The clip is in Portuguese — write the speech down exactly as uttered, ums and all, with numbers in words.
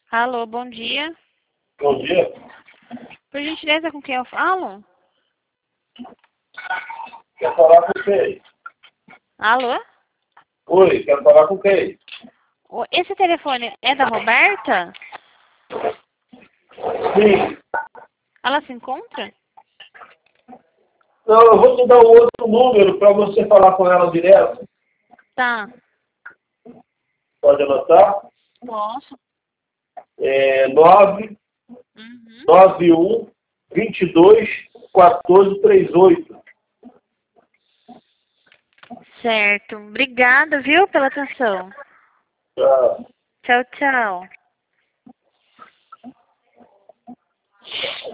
Alô, bom dia. Bom dia. Por gentileza, com quem eu falo? Quer falar com quem? Alô? Oi, quer falar com quem? O- Esse telefone é da Roberta? Sim. Ela se encontra? Não, eu vou te dar um outro número para você falar com ela direto. Tá. Pode anotar? Posso. É nove Uhum. nove um vinte e dois quatorze trinta e oito. Certo. Obrigada, viu, pela atenção. Tchau. Tchau, tchau.